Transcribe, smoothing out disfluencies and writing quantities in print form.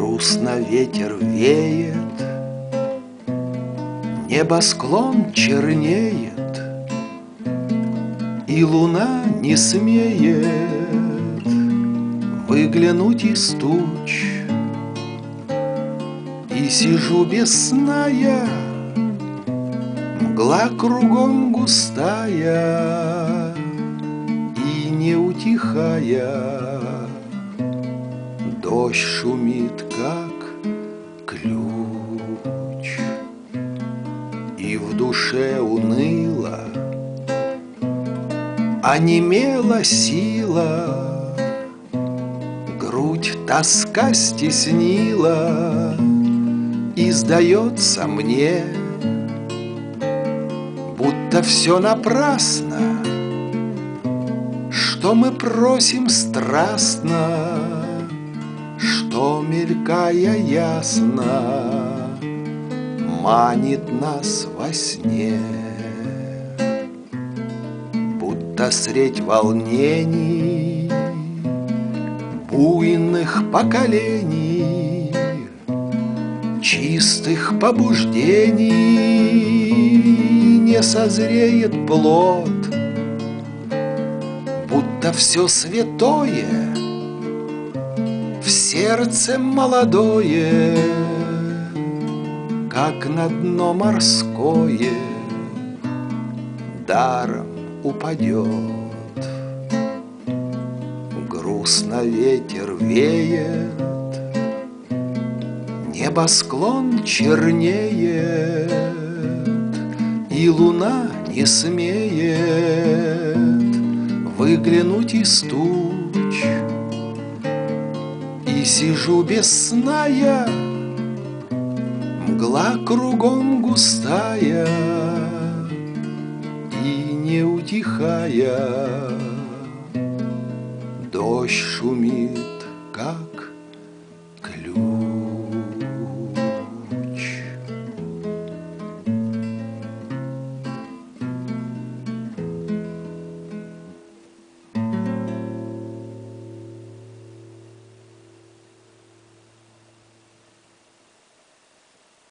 Грустно ветер веет, небосклон чернеет, и луна не смеет выглянуть из туч. И сижу без сна я, мгла кругом густая, и не утихая дождь шумит, как ключ. И в душе уныло онемела сила, грудь тоска стеснила, и сдается мне, будто все напрасно, что мы просим страстно, что, мелькая ясно, манит нас во сне. Будто средь волнений буйных поколений, чистых побуждений не созреет плод, будто все святое в сердце молодое, как на дно морское, даром упадет. Грустно ветер веет, небосклон чернеет, и луна не смеет выглянуть из туч. И сижу без сна я, мгла кругом густая, и не утихая дождь шумит, как